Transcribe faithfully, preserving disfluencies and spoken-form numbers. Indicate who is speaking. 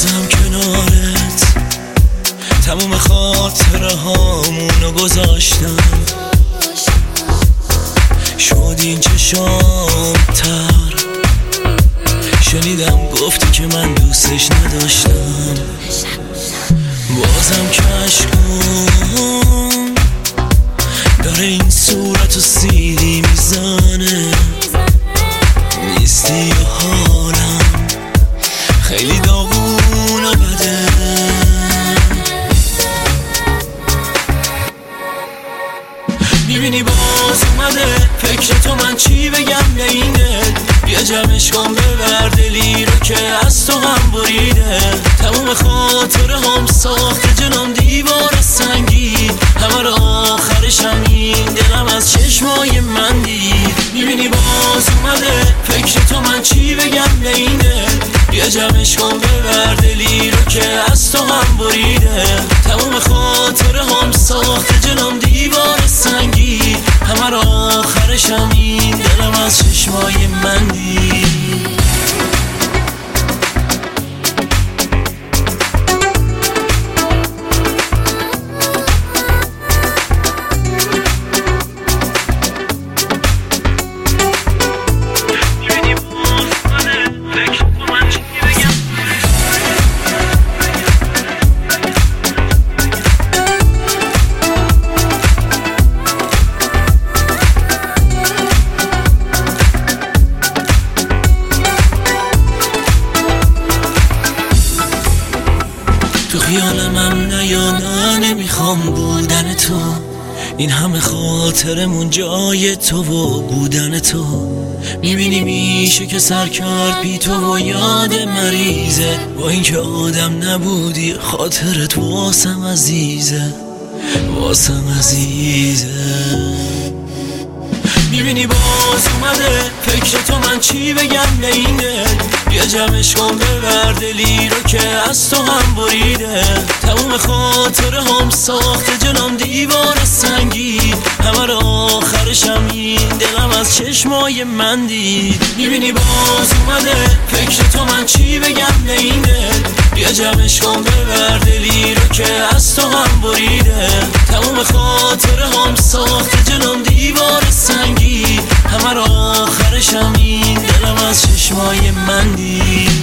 Speaker 1: بازم کنارت تموم خاطره هامونو گذاشتم، شد این چشام تر، شنیدم گفتی که من دوستش نداشتم. بازم کشکم داره این صورت و سیدی میزنه، نیستی و حالم خیلی داغون و بده. میبینی باز اومده فکر تو، من چی بگم به اینه، بیا جمعش کن ببر دلی رو که از تو هم بریده. تموم خاطره هم ساخته جنام دیوار سنگی، همه رو آخرش هم این دلم از چشمای من دید. میبینی باز اومده فکر تو، من چی بگم به اینه، بیا جمعش کن ببر دلی رو که از تو هم بریده. تموم خاطره هم ساخته جنام دیوار سنگی، همه رو آخرش هم این دلم از چشمای من دید. تو خیالم هم نیا، نه نمیخوام بودن تو، این همه خاطرمون جای تو و بودن تو. میبینی میشه که سر کرد بی تو و یاد مریضه، با اینکه آدم نبودی خاطرت واسم عزیزه، واسم عزیزه. میبینی باز اومده فکر تو، من چی بگم به اینه، بیا جمعش کن ببر دلی رو که از تو هم بریده. تموم خاطره هم ساخته جنام دیوار سنگی، همه رو آخرش هم این دلم از چشمای من دید. میبینی باز اومده فکر تو، من چی بگم به اینه، بیا جمعش کن ببر دلی رو که از تو هم بریده. تموم خاطره هم ساخته جنام دیوار سنگی، همه رو آخرش هم این دلم از چشمای من دید.